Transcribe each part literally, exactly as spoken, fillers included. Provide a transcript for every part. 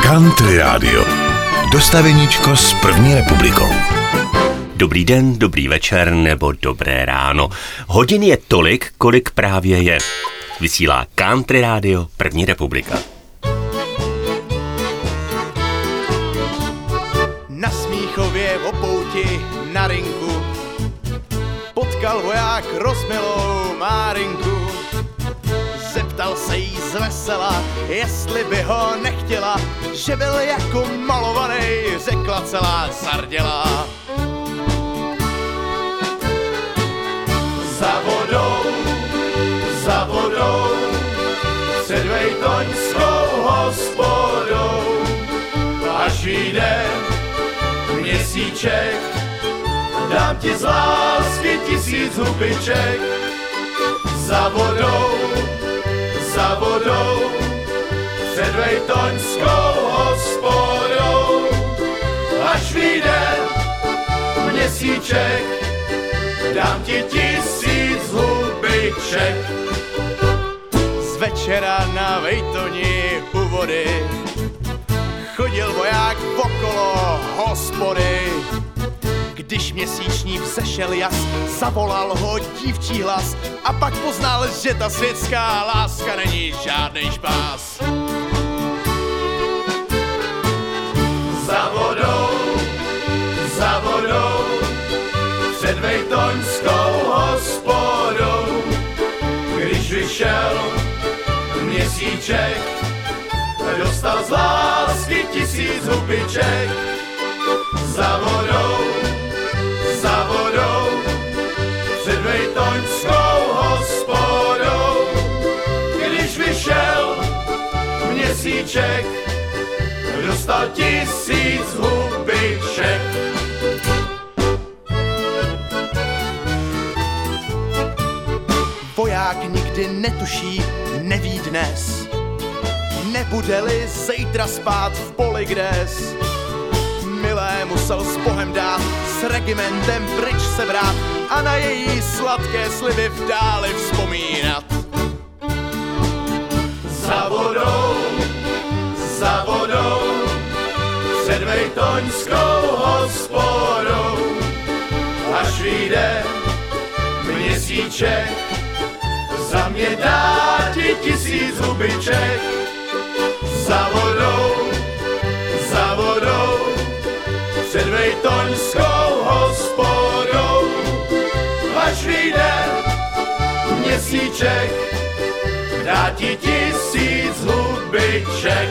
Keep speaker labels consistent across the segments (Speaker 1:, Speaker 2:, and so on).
Speaker 1: Country Radio. Dostaveníčko s první republikou.
Speaker 2: Dobrý den, dobrý večer nebo dobré ráno. Hodin je tolik, kolik právě je. Vysílá Country Radio První republika.
Speaker 3: Na Smíchově v Opouti na rinku potkal voják rozmilou Márinku. Zeptal se jí zvesela, jestli by ho nechtěla, že byl jako malovaný, řekla celá zardělá. Za vodou, za vodou, před vejtoňskou hospodou, až jde měsíček, dám ti z lásky tisíc hubiček. Za vodou, za vodou, před vejtoňskou hospodou, až vyjde měsíček, dám ti tisíc hubiček. Z večera na Vejtoni u vody chodil voják okolo hospody. Když měsíční vzešel jas, zavolal ho dívčí hlas a pak poznal, že ta světská láska není žádnej špás. Za vodou, za vodou, před vejtoňskou hospodou, když vyšel měsíček, dostal z lásky tisíc hubiček. Za vodou, za vodou, před vejtoňskou hospodou, když vyšel měsíček, dostal tisíc hubiček. Voják nikdy netuší, neví dnes, nebude-li zítra spát v poli kdes. Milé musel s Bohem dát, s regimentem pryč se vrát a na její sladké sliby v dáli vzpomínat. Za vodou, za vodou, před vejtoňskou hospodou, až vyjde měsíček, za mě dá ti tisíc hubiček. Za vodou, za vodou, před vejtoňskou hospodou, až vyjde měsíček, dá ti tisíc hubiček.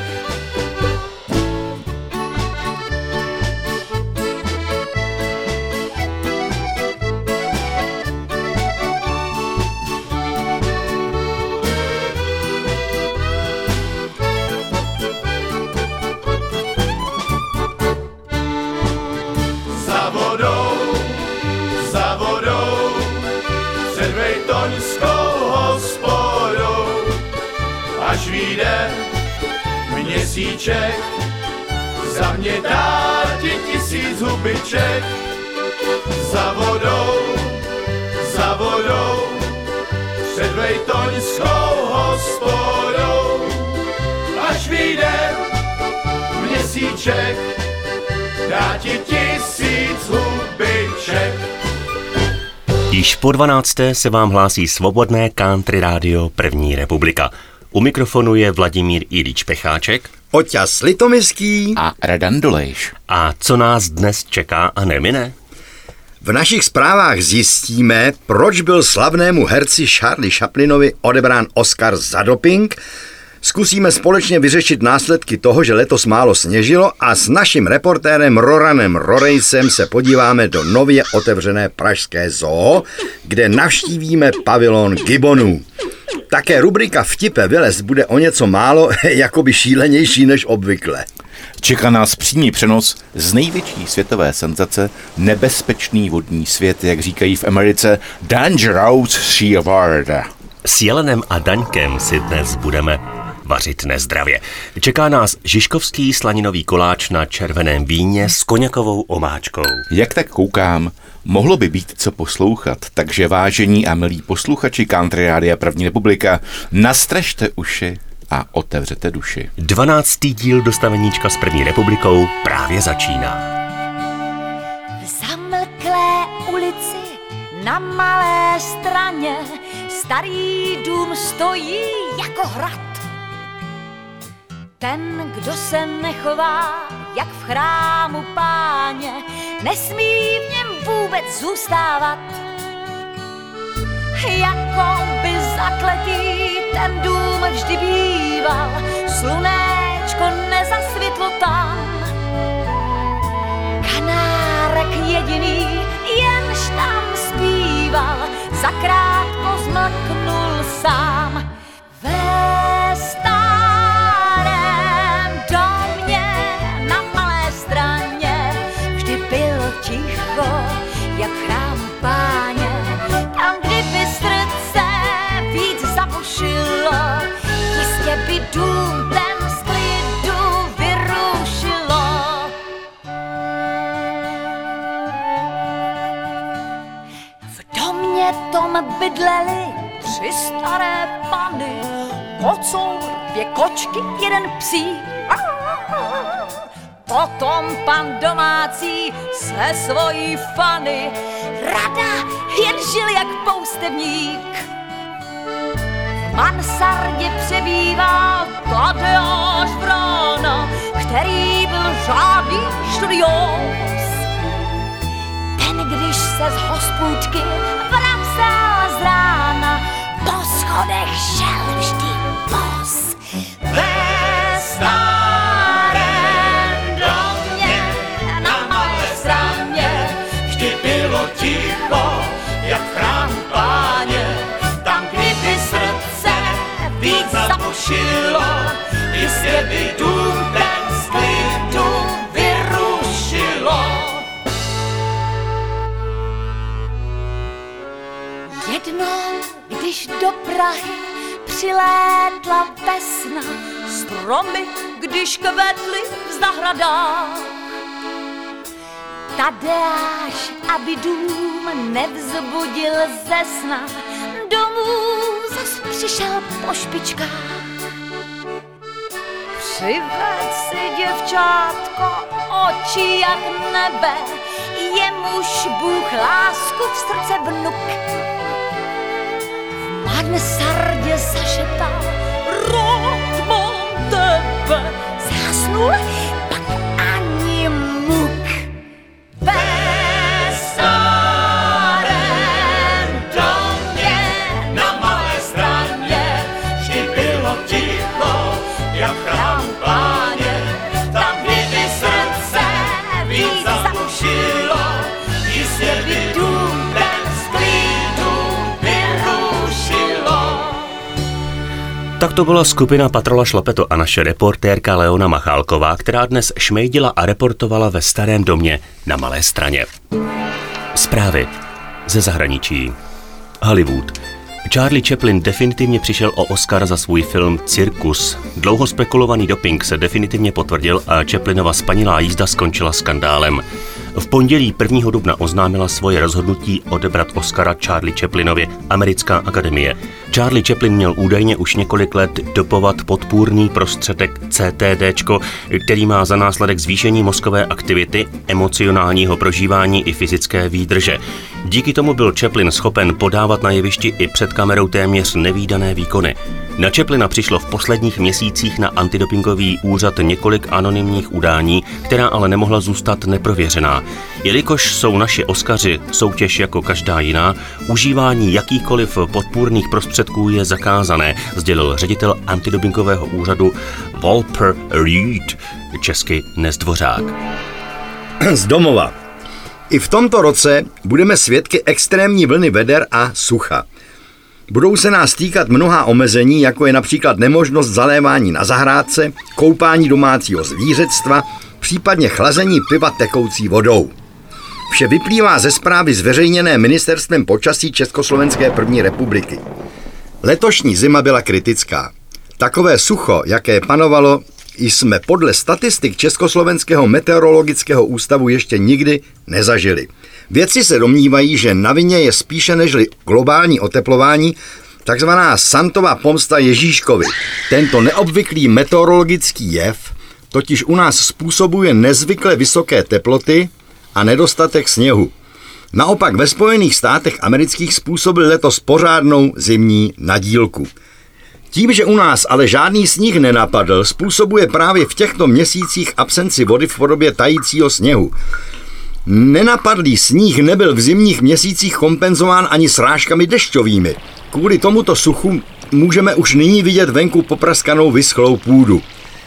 Speaker 3: Až vyjde měsíček, za mě dá ti tisíc hubiček. Za vodou, za vodou, před vejtoňskou hospodou, až vyjde měsíček, dá ti tisíc hubiček.
Speaker 2: Již po dvanácté se vám hlásí svobodné Country Radio První republika. U mikrofonu je Vladimír Ilíč Pecháček,
Speaker 4: Oťas Litomyský
Speaker 5: a Radan Dolejš.
Speaker 2: A co nás dnes čeká a nemine?
Speaker 4: V našich zprávách zjistíme, proč byl slavnému herci Charlie Chaplinovi odebrán Oscar za doping. Zkusíme společně vyřešit následky toho, že letos málo sněžilo, a s naším reportérem Roranem Rorejsem se podíváme do nově otevřené pražské zoo, kde navštívíme pavilon Gibbonů. Také rubrika Vtipe vylez bude o něco málo jakoby šílenější než obvykle.
Speaker 5: Čeká nás přímý přenos z největší světové senzace Nebezpečný vodní svět, jak říkají v Americe, Dangerous Seaworld.
Speaker 2: S Jelenem a Daňkem si dnes budeme vařit nezdravě. Čeká nás žižkovský slaninový koláč na červeném víně s koněkovou omáčkou.
Speaker 5: Jak tak koukám, mohlo by být co poslouchat, takže vážení a milí posluchači Country Rádia První republika, nastražte uši a otevřete duši.
Speaker 2: Dvanáctý díl Dostaveníčka s první republikou právě začíná.
Speaker 6: V zamlklé ulici na Malé Straně starý dům stojí jako hrad. Ten, kdo se nechová jak v chrámu Páně, nesmí v něm vůbec zůstávat. Jako by zakletý ten dům vždy býval, slunéčko nezasvitlo tam. Kanárek jediný, jenž tam zpíval, zakrátko zmlknul sám. Ve starém domě na Malé Straně vždy bylo ticho, jak v chrámu Páně. Tam, kdyby srdce víc zabušilo, jistě by dům ten z klidu vyrušilo. V domě tom bydleli tři staré pany, kocour, dvě kočky, jeden psí. Potom pan domácí se svojí Fany rada jen žil jak poustevník. V mansardě přebýval Tadeusz Vrana, který byl řádný študiós. Ten, když se z hospůdky vracel z rána, po schodech šel vždy bos. Ve starém domě na Malé Straně vždy bylo ticho, jak v chrámu Páně. Tam, kdyby srdce víc zabušilo, jistě by dům ten z klidu vyrušilo. Jednou, když do Prahy přilétla vesna, stromy, když kvetly v zahradách, Tadeáš, aby dům nevzbudil ze sna, domů zas přišel po špičkách. Přived si, děvčátko, oči jak nebe, jemuž Bůh lásku v srdce vnuk. V mansardě zašeptal Rod mám tebe, zhasnul, pak ani muk. Ve starém domě na Malé Straně vždy bylo ticho, jak v chrámu Páně. Tam, kdyby srdce víc zabušilo, jistě by dům ten z klidu vyrušilo.
Speaker 2: Tak to byla skupina Patrola Šlapeto a naše reportérka Leona Machálková, která dnes šmejdila a reportovala ve Starém domě na Malé Straně. Zprávy ze zahraničí. Hollywood. Charlie Chaplin definitivně přišel o Oscar za svůj film Cirkus. Dlouho spekulovaný doping se definitivně potvrdil a Chaplinova spanilá jízda skončila skandálem. V pondělí prvního dubna oznámila svoje rozhodnutí odebrat Oscara Charlie Chaplinovi americká akademie. Charlie Chaplin měl údajně už několik let dopovat podpůrný prostředek C T D, který má za následek zvýšení mozkové aktivity, emocionálního prožívání i fyzické výdrže. Díky tomu byl Chaplin schopen podávat na jevišti i před kamerou téměř nevídané výkony. Na Chaplina přišlo v posledních měsících na antidopingový úřad několik anonymních udání, která ale nemohla zůstat neprověřená. Jelikož jsou naši Oscaři soutěž jako každá jiná, užívání jakýchkoliv podpůrných prostředků je zakázané, sdělil ředitel antidopingového úřadu Walter Reed, česky Nezdvořák.
Speaker 4: Z domova. I v tomto roce budeme svědky extrémní vlny veder a sucha. Budou se nás týkat mnohá omezení, jako je například nemožnost zalévání na zahrádce, koupání domácího zvířectva, případně chlazení piva tekoucí vodou. Vše vyplývá ze zprávy zveřejněné Ministerstvem počasí Československé první republiky. Letošní zima byla kritická. Takové sucho, jaké panovalo, jsme podle statistik Československého meteorologického ústavu ještě nikdy nezažili. Vědci se domnívají, že na vině je spíše nežli globální oteplování, takzvaná Santova pomsta Ježíškovi. Tento neobvyklý meteorologický jev totiž u nás způsobuje nezvykle vysoké teploty a nedostatek sněhu. Naopak ve Spojených státech amerických způsobil letos pořádnou zimní nadílku. Tím, že u nás ale žádný sníh nenapadl, způsobuje právě v těchto měsících absenci vody v podobě tajícího sněhu. Nenapadlý sníh nebyl v zimních měsících kompenzován ani srážkami dešťovými. Kvůli tomuto suchu můžeme už nyní vidět venku popraskanou vyschlou půdu.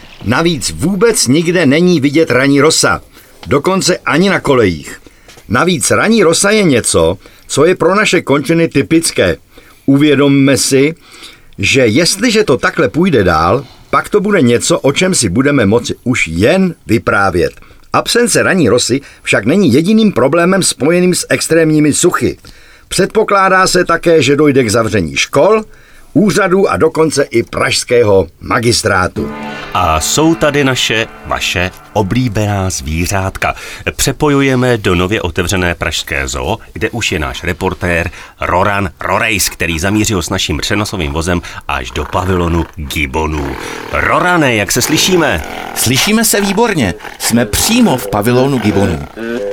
Speaker 4: Navíc vůbec nikde není vidět ranní rosa, dokonce ani na kolejích. Navíc ranní rosa je něco, co je pro naše končiny typické. Uvědomme si, že jestliže to takhle půjde dál, pak to bude něco, o čem si budeme moci už jen vyprávět. Absence ranní rosy však není jediným problémem spojeným s extrémními suchy. Předpokládá se také, že dojde k zavření škol, úřadů a dokonce i pražského magistrátu.
Speaker 2: A jsou tady naše, vaše oblíbená zvířátka. Přepojujeme do nově otevřené pražské zoo, kde už je náš reportér Roran Rorejs, který zamířil s naším přenosovým vozem až do pavilonu Gibbonů. Rorane, jak se slyšíme?
Speaker 5: Slyšíme se výborně. Jsme přímo v pavilonu Gibbonů.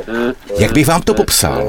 Speaker 5: Jak bych vám to popsal?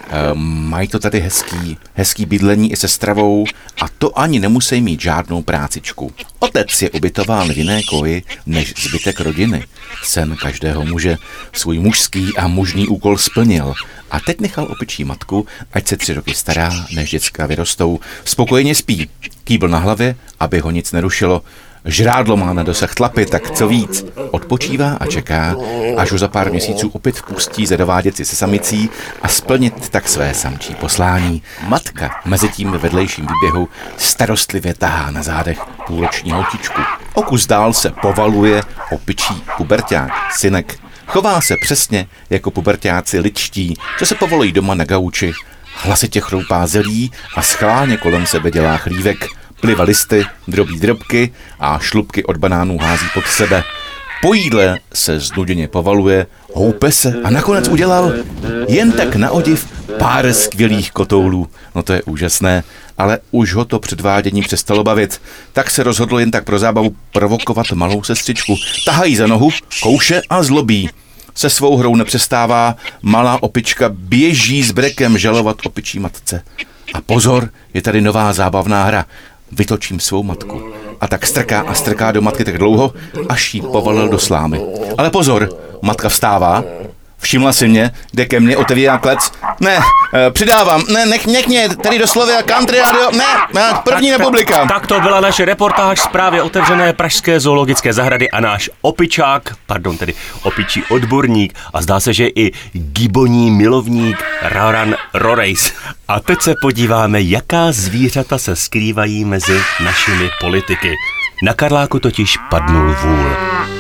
Speaker 5: Ehm, mají to tady hezký, hezký bydlení i se stravou a to ani nemusí mít žádnou prácičku. Otec je ubytován v jiné koji než zbytek rodiny. Sen každého muže svůj mužský a mužný úkol splnil a teď nechal opičí matku, ať se tři roky stará, než děcka vyrostou. Spokojeně spí, kýbl na hlavě, aby ho nic nerušilo. Žrádlo má na dosah tlapy, tak co víc. Odpočívá a čeká, až ho za pár měsíců opět vpustí zadovádět si se samicí a splnit tak své samčí poslání. Matka mezi tím ve vedlejším výběhu starostlivě tahá na zádech půlroční holčičku. O kus dál se povaluje opičí puberťák, synek. Chová se přesně jako puberťáci ličtí, co se povolují doma na gauči. Hlasitě chroupá zelí a schválně kolem sebe dělá chlívek. Pliva listy, drobí drobky a šlupky od banánů hází pod sebe. Po jídle se znuděně povaluje, houpe se a nakonec udělal jen tak na odiv pár skvělých kotoulů. No to je úžasné, ale už ho to předvádění přestalo bavit. Tak se rozhodl jen tak pro zábavu provokovat malou sestřičku. Tahají za nohu, kouše a zlobí. Se svou hrou nepřestává, malá opička běží s brekem žalovat opičí matce. A pozor, je tady nová zábavná hra. Vytočím svou matku. A tak strká a strká do matky tak dlouho, až jí povalil do slámy. Ale pozor, matka vstává, všimla si mě, jde ke mně, otevírá klec. Ne, e, přidávám, ne, nech, nech mě, tady do Slovia Country Radio, ne, ne první
Speaker 2: tak,
Speaker 5: republika.
Speaker 2: Tak, tak to byla naše reportáž z právě otevřené pražské zoologické zahrady a náš opičák, pardon, tedy opičí odborník a zdá se, že i giboní milovník Roran Rorejs. A teď se podíváme, jaká zvířata se skrývají mezi našimi politiky. Na Karláku totiž padnul vůl.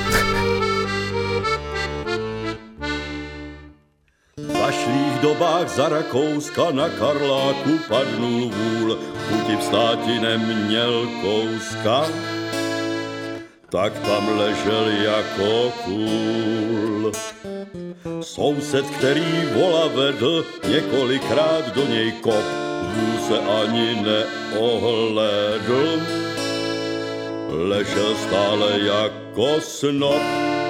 Speaker 7: V zašlých dobách za Rakouska na Karláku padnul vůl, chuti vstáti neměl kouska, tak tam ležel jako kůl. Soused, který vola vedl, několikrát do něj kop, vůl se ani neohlédl, ležel stále jako snop.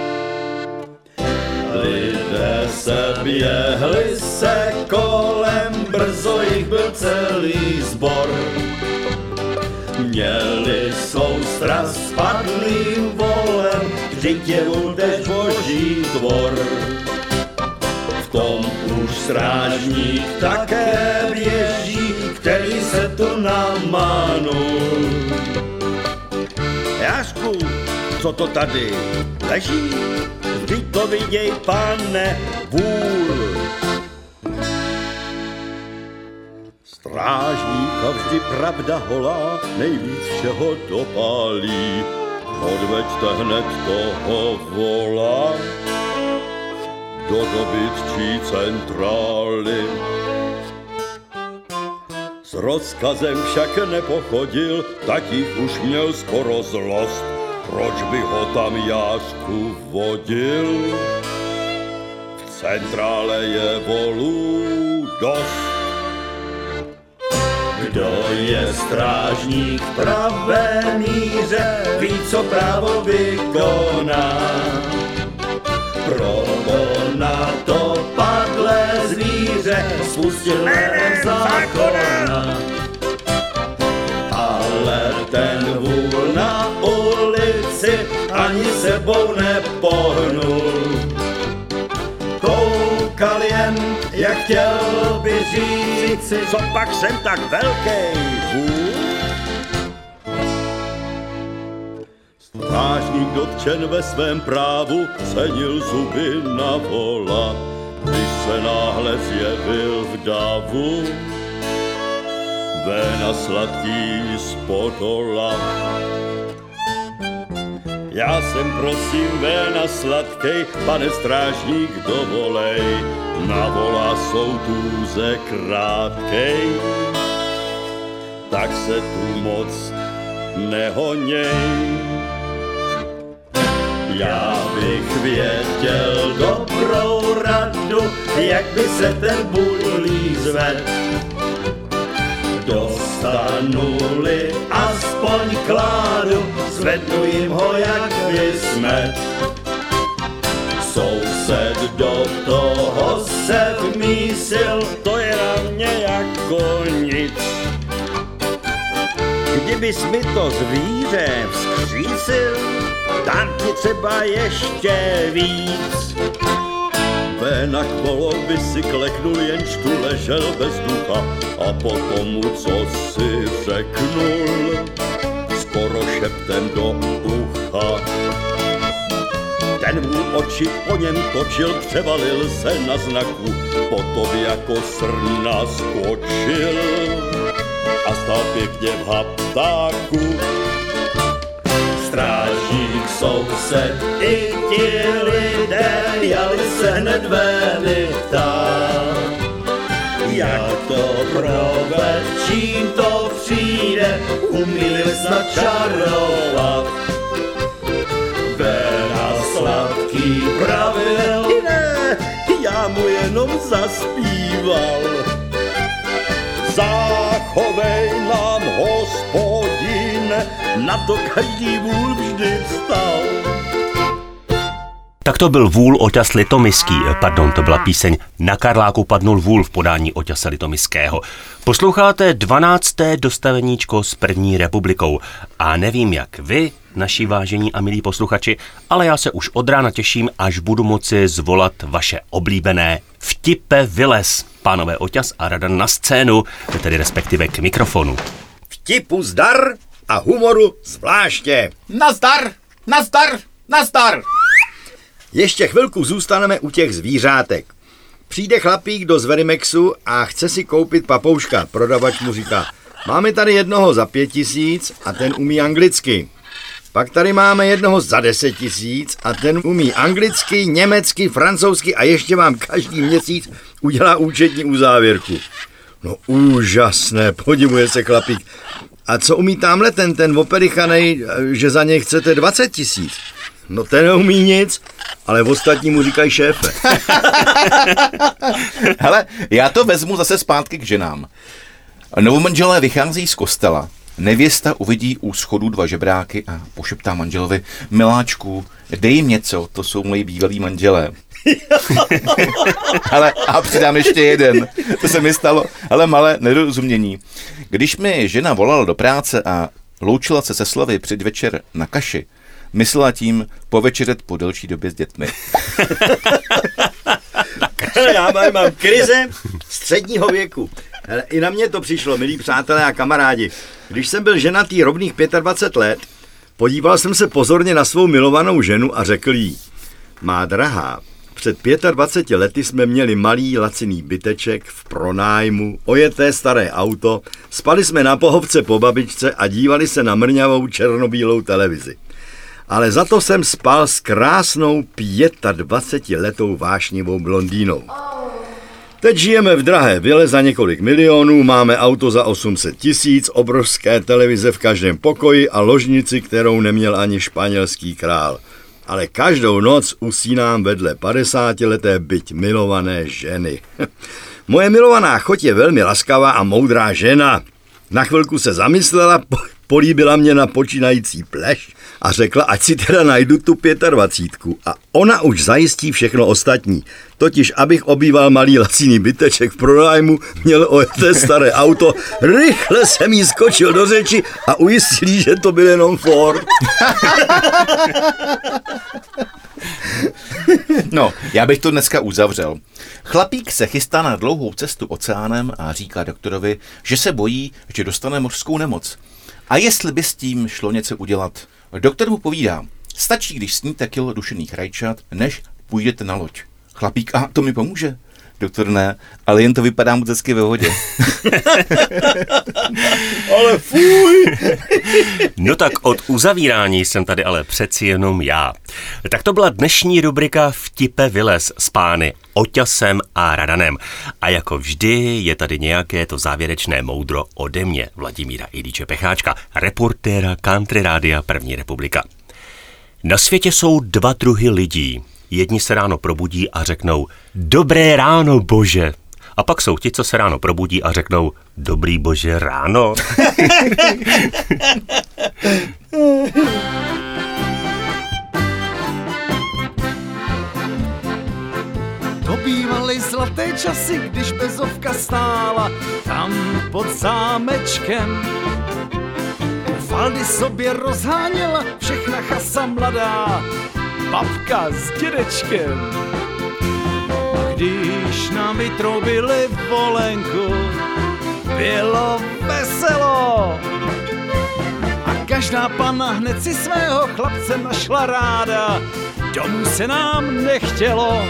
Speaker 7: Lidé se běhli se kolem, brzo jich byl celý sbor. Měli soustrast s padlým volem, vždyť je vůl tež boží tvor. V tom už strážník také běží, který se tu namánul. Jášku, co to tady leží? Vždyť to viděj, pane, vůl. Strážníka vždy pravda holá nejvíc všeho dopálí. Odveďte hned toho vola do dobytčí centrály. S rozkazem však nepochodil, tak jich už měl skoro zlost. Proč by ho tam Jášku vodil? V centrále je volů dost. Kdo je strážník v pravé míře, ví, co právo vykoná. Probona to padlé zvíře spustil jménem zákona. Ale ten vůl na ulici ani sebou nepohnul. Koukal jen, jak chtěl by říci, co pak jsem tak velký vůl. Strážník dotčen ve svém právu cenil zuby na vola, když se náhle zjevil v davu véna sladký z Podola. Já jsem prosím véna sladkej, pane strážník dovolej, na vola jsou tůze krátkej, tak se tu moc nehoněj. Já bych věděl dobrou radu, jak by se ten bulí zved. Dostanu-li aspoň kládu, zvednu jim ho jak vysmet. Soused do toho se vmísil, to je na mě jako nic. Kdybys mi to zvíře vzkřísil, dám ti třeba ještě víc. Véna k volovi si kleknul, jenž tu ležel bez ducha, a potom mu co si řeknul, skoro šeptem do ucha. Ten vůl oči po něm točil, převalil se na znaku, potom jako srna skočil a stál pěkně v haptáku. Strážník, soused i ti lidé jali se hned vény ptát. Jak to proved, čím to přijde, umí snad čarovat. Véna sladký pravil, ne, já mu jenom zaspíval. Zachovej nám, Hospodine, na to každý vůl vždy vstal.
Speaker 2: Tak to byl Vůl Oťas Litomyský, pardon, to byla píseň Na Karláku padnul vůl v podání Oťase Litomyského. Posloucháte dvanácté dostaveníčko s první republikou a nevím jak vy, naši vážení a milí posluchači, ale já se už od rána těším, až budu moci zvolat vaše oblíbené Vtipe vylez. Pánové Oťas a Radan na scénu, tedy respektive k mikrofonu.
Speaker 4: Vtipu zdar a humoru zvláště.
Speaker 5: Nazdar, nazdar, nazdar.
Speaker 4: Ještě chvilku zůstaneme u těch zvířátek. Přijde chlapík do Zverimexu a chce si koupit papouška. Prodavač mu říká, máme tady jednoho za pět tisíc a ten umí anglicky. Pak tady máme jednoho za deset tisíc a ten umí anglicky, německy, francouzsky a ještě vám každý měsíc udělá účetní uzávěrku. No úžasné, podivuje se chlapík. A co umí tamhle ten, ten operichanej, že za něj chcete dvacet tisíc? No ten neumí nic, ale v ostatní mu říkají šéfe.
Speaker 5: Hele, já to vezmu zase zpátky k ženám. Novomanželé vychází z kostela. Nevěsta uvidí u schodů dva žebráky a pošeptá manželovi, miláčku, dej jim něco, to jsou moji bývalí manželé. Ale a přidám ještě jeden, to se mi stalo, ale malé nedorozumění. Když mi žena volala do práce a loučila se se slovy předvečer na kaši, myslela tím povečeřet po delší době s dětmi.
Speaker 4: Já mám, mám krize středního věku. Hele, i na mě to přišlo, milí přátelé a kamarádi. Když jsem byl ženatý rovných dvacet pět let, podíval jsem se pozorně na svou milovanou ženu a řekl jí, má drahá, před dvaceti pěti lety jsme měli malý laciný byteček v pronájmu, ojeté staré auto, spali jsme na pohovce po babičce a dívali se na mrňavou černobílou televizi. Ale za to jsem spal s krásnou dvacetiletou vášnivou blondýnou. Teď žijeme v drahé vile za několik milionů, máme auto za osm set tisíc, obrovské televize v každém pokoji a ložnici, kterou neměl ani španělský král. Ale každou noc usínám vedle padesátileté byť milované ženy. Moje milovaná choť je velmi laskavá a moudrá žena. Na chvilku se zamyslela, po, políbila mě na počínající pleš a řekla, ať si teda najdu tu pětadvacítku. A ona už zajistí všechno ostatní. Totiž, abych obýval malý laciný byteček v pronájmu, měl ojeté staré auto, rychle jsem jí skočil do řeči a ujistil, že to byl jenom Ford.
Speaker 5: No, já bych to dneska uzavřel. Chlapík se chystá na dlouhou cestu oceánem a říká doktorovi, že se bojí, že dostane mořskou nemoc. A jestli by s tím šlo něco udělat? Doktor mu povídá, stačí, když sníte kilo dušených rajčat, než půjdete na loď. Chlapík, a to mi pomůže? Doktor, ne, ale jen to vypadá moc hezky ve vodě.
Speaker 4: Ale fuj!
Speaker 2: No tak od uzavírání jsem tady ale přeci jenom já. Tak to byla dnešní rubrika Vtipe vylez s pány Oťasem a Radanem. A jako vždy je tady nějaké to závěrečné moudro ode mě, Vladimíra Ilíče Pecháčka, reportéra Country Rádia První republika. Na světě jsou dva druhy lidí. Jedni se ráno probudí a řeknou dobré ráno, bože. A pak jsou ti, co se ráno probudí a řeknou dobrý bože ráno.
Speaker 3: To bývaly zlaté časy, když bezovka stála tam pod zámečkem. Faldy sobě rozháněla všechna chasa mladá, babka s dědečkem. Když nám vytrobili volenku, bylo veselo. A každá panna hned si svého chlapce našla ráda, domů se nám nechtělo.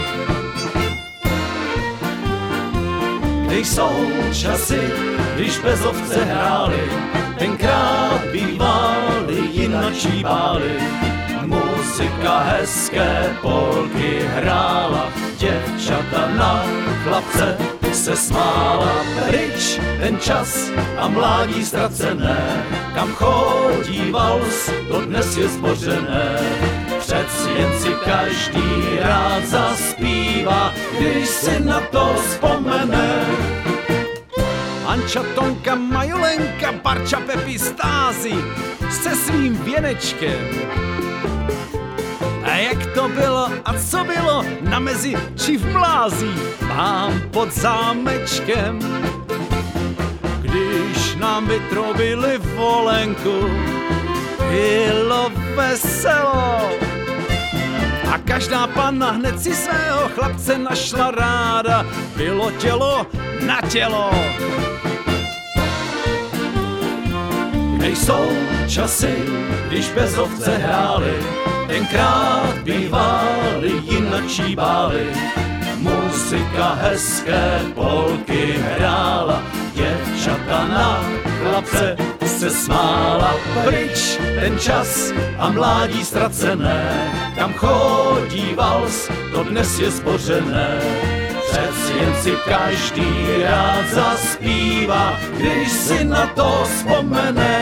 Speaker 3: Když jsou časy, když bezovce hráli, tenkrát bývali jinačí báli. Muzika hezké polky hrála, děvčata na chlapce se smála. Pryč ten čas a mládí ztracené, kam chodí vals, to dnes je zbořené. Přeci jen si každý rád zaspívá, když si na to vzpomene. Anča, Tonka, Majolenka, Barča, Pepi, Stázi se svým věnečkem. A jak to bylo a co bylo na mezi či v mlází, mám pod zámečkem. Když nám vytrobili volenku, bylo veselo. A každá panna hned si svého chlapce našla ráda, bylo tělo na tělo. Nejsou časy, když bezovce hráli, tenkrát bývali jinačí báli. Muzika hezké polky hrála, děvčata na chlapce se smála. Pryč ten čas a mládí ztracené, kam chodí vals, to dnes je zbořené. Přeci jen si každý rád zaspívá, když si na to vzpomene.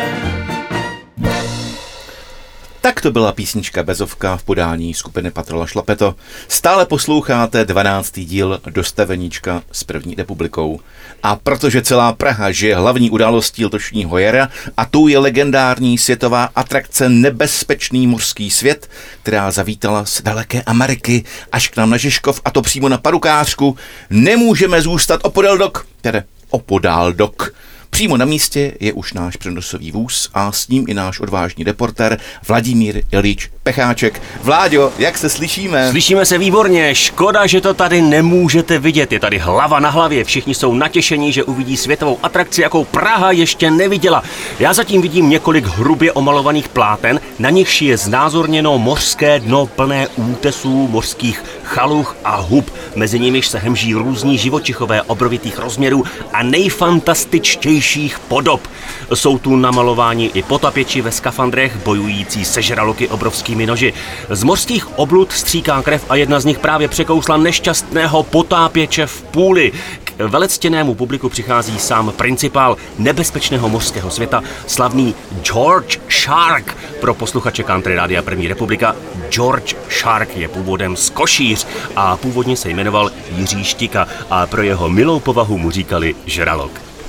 Speaker 5: Tak to byla písnička Bezovka v podání skupiny Patrola Šlapeto. Stále posloucháte dvanáctý díl Dostaveníčka s První republikou. A protože celá Praha žije hlavní událostí letošního jara a tou je legendární světová atrakce Nebezpečný mořský svět, která zavítala z daleké Ameriky až k nám na Žižkov, a to přímo na Parukářku, nemůžeme zůstat opodál dok, tedy opodál dok. Přímo na místě je už náš přenosový vůz a s ním i náš odvážný reportér Vladimír Ilíč Pecháček. Vláďo, jak se slyšíme?
Speaker 2: Slyšíme se výborně, škoda, že to tady nemůžete vidět, je tady hlava na hlavě, všichni jsou natěšení, že uvidí světovou atrakci, jakou Praha ještě neviděla. Já zatím vidím několik hrubě omalovaných pláten, na nichž je znázorněno mořské dno plné útesů, mořských chaluch a hub, mezi nimiž se hemží různí živočichové obrovitých rozměrů a nejfantastičtějších podob. Jsou tu namalováni i potapěči ve skafandrech, bojující se žraloky obrovskými noži. Z mořských oblud stříká krev a jedna z nich právě překousla nešťastného potápěče v půli. K velectěnému publiku přichází sám principál nebezpečného mořského světa, slavný George Shark. Pro posluchače Country Rádia První republika, George Shark je původem z Košíř a původně se jmenoval Jiří Štika a pro jeho milou povahu mu říkali žralok.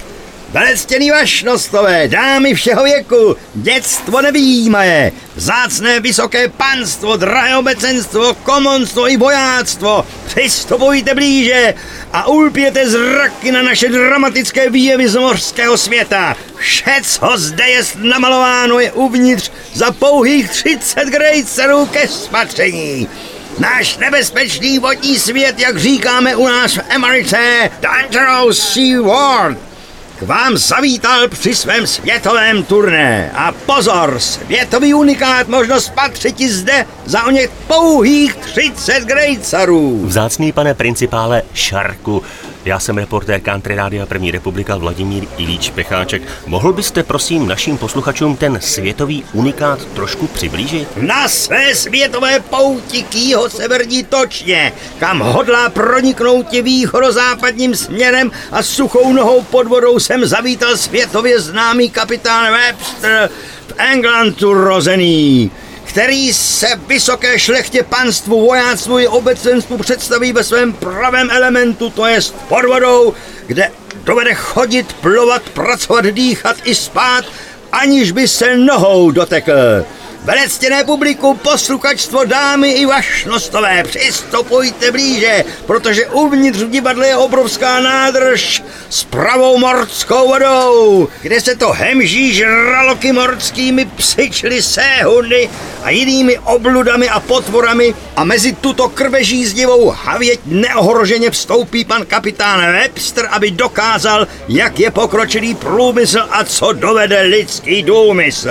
Speaker 4: Velectěný vašnostové, dámy všeho věku, dětstvo nevyjímaje, vzácné vysoké panstvo, drahé obecenstvo, komonstvo i vojáctvo, přistupujte blíže a ulpěte zraky na naše dramatické výjevy z mořského světa. Vše, co zde je namalováno, je uvnitř za pouhých třicet grejcerů ke spatření. Náš nebezpečný vodní svět, jak říkáme u nás v Americe, Dangerous Sea World, k vám zavítal při svém světovém turné. A pozor, světový unikát možno spatřit i zde za o něch pouhých třicet grejcarů.
Speaker 2: Vzácný pane principále Šarku, já jsem reportér Country Rádia První republika Vladimír Ilíč Pecháček. Mohl byste prosím našim posluchačům ten světový unikát trošku přiblížit?
Speaker 4: Na své světové pouti k jeho severní točně, kam hodlá proniknout východozápadním směrem a suchou nohou pod vodou jsem zavítal světově známý kapitán Webster, v Englandu rozený, který se vysoké šlechtě, panstvu, vojáctvu i obecenstvu představí ve svém pravém elementu, to jest pod vodou, kde dovede chodit, plovat, pracovat, dýchat i spát, aniž by se nohou dotekl. Velectěné publiku, posluchačstvo, dámy i vašnostové, přistupujte blíže, protože uvnitř v divadle je obrovská nádrž s pravou morskou vodou, kde se to hemží žraloky morskými, psyčly, séhuny a jinými obludami a potvorami a mezi tuto krvežízdivou havěť neohroženě vstoupí pan kapitán Webster, aby dokázal, jak je pokročilý průmysl a co dovede lidský důmysl.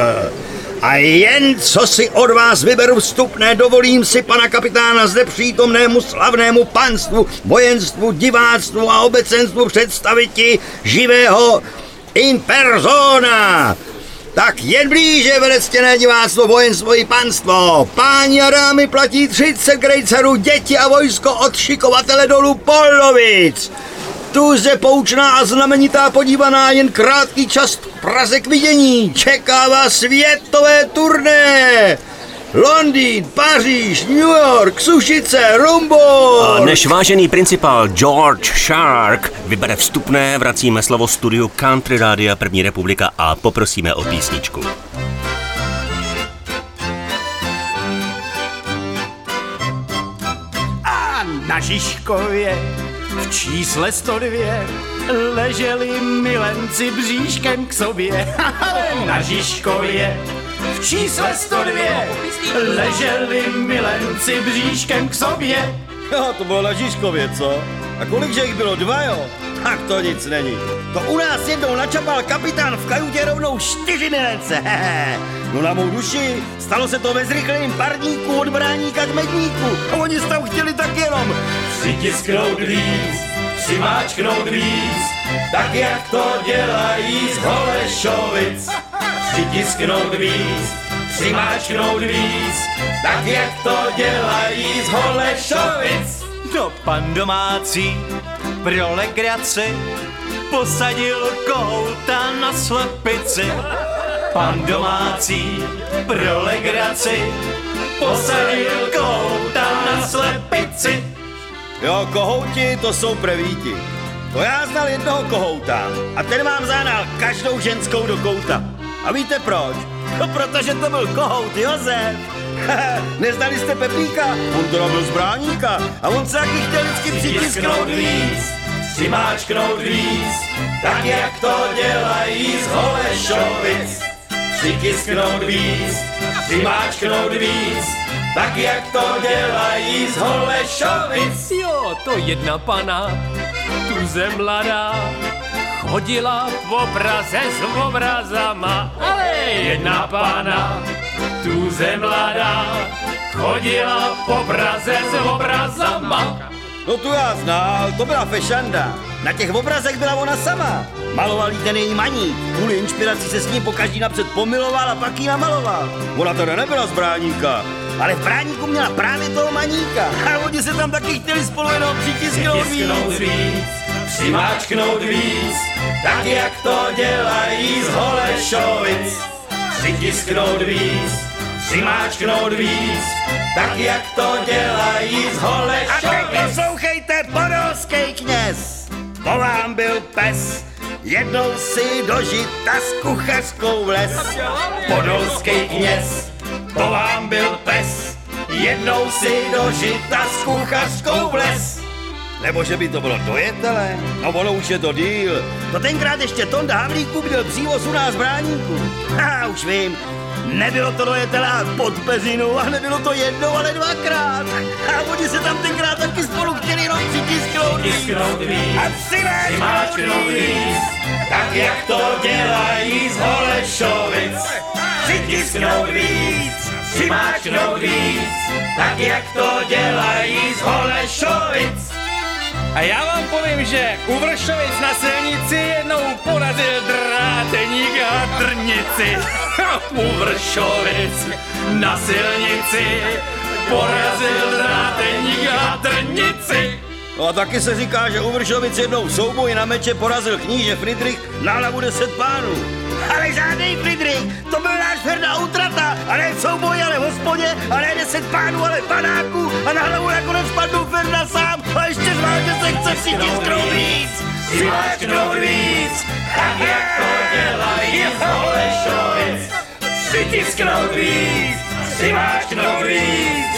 Speaker 4: A jen co si od vás vyberu vstupné, dovolím si pana kapitána zde přítomnému slavnému panstvu, vojenstvu, diváctvu a obecenstvu představiti živého in persona. Tak jen blíže, velectěné diváctvo, vojenstvo i panstvo. Páni a dámy, platí třicet grejcerů, děti a vojsko od šikovatele dolů Polovic. Tuze poučná a znamenitá podívaná, jen krátký čas v Praze k vidění. Čeká vás světové turné. Londýn, Paříž, New York, Sušice, Rumbo.
Speaker 2: Než vážený principál George Shark vybere vstupné, vracíme slovo studiu Country Rádia První republika a poprosíme o písničku.
Speaker 8: A na Žižkově v čísle sto dva leželi milenci bříškem k sobě. Na Žižkově v čísle sto dva leželi milenci bříškem k sobě.
Speaker 7: Jo, to bylo na Žižkově, co? A kolikže jich bylo, dva, jo? Tak to nic není.
Speaker 4: To u nás jednou načapal kapitán v kajutě rovnou čtyři milence.
Speaker 7: No na mou duši, stalo se to ve zrychleným parníku od bráníka k medníku. A oni tam chtěli tak jenom
Speaker 8: Přitisknout víc, přimáčknout víc, tak jak to dělají z Holešovic. Přitisknout víc, přimáčknout víc, tak jak to dělají z Holešovic. No pan domácí pro legraci posadil kohouta na slepici. Pan domácí pro legraci posadil kohouta na slepici.
Speaker 7: Jo, kohouti, to jsou prevíti. To já znal jednoho kohouta a ten vám zahnal každou ženskou do kouta. A víte proč? No protože to byl kohout Josef. Neznali jste Pepíka? On to byl z bráníka a on se taky chtěl vždycky přitisknout víc,
Speaker 8: přimáčknout víc, tak jak to dělají z Holešovic. Přitisknout víc, přimáčknout víc, tak jak to dělají z Holešovic. Jo, to jedna pana, tuze mladá, chodila v obraze s obrazama, ale jedna pana, tuze mladá, chodila v obraze s obrazama.
Speaker 7: No tu já znal, to byla Fešanda. Na těch obrazech byla ona sama. Maloval jí ten její maník. Kvůli inspiraci se s ní pokaždý napřed pomiloval a pak ji namaloval. Ona teda nebyla z bráníka, ale v bráníku měla právě toho maníka. A oni se tam taky chtěli spolu jenom přitisknout víc.
Speaker 8: víc. Přimáčknout víc, tak jak to dělají z Holešovic. Přitisknout víc, přimáčknout víc, tak jak to dělají z Holešovic.
Speaker 7: A teď poslouchejte, podolský kněz, to vám byl pes, jednou si do žita s kuchařkou vlez. Podolský kněz, to vám byl pes, jednou si do žita s kuchařkou vlez. Nebo že by to bylo dojetele? No ono už je to díl. To tenkrát ještě Tonda Havlíku byl přívoz u nás v Bráníku. Ha, už vím. Nebylo to dojetele pod peřinu a nebylo to jednou, ale dvakrát. A oni se tam tenkrát taky spolu chtěli jenom přitisknout víc. A přimáčknout víc. Tak jak to dělají z Holešovic. Přitisknout víc, přimáčknout víc. Tak jak to dělají z Holešovic.
Speaker 9: A já vám povím, že u Vršovic na silnici jednou porazil dráteník hadrnici. U Vršovic na silnici porazil dráteník hadrnici.
Speaker 7: No a taky se říká, že u Vršovic jednou souboj na meče porazil kníže Fridrich na hlavu deset pánů. Ale žádný Fridrich, to byl náš Ferda Utrata, a ne souboj, ale v hospodě, a ne deset pánů, ale panáků, a na hlavu nakonec padl Ferda sám, a ještě zvál, že se chce přitisknout víc, přimáčknout víc, tak jak to dělají z Holešovic. Přitisknout víc, přimáčknout víc,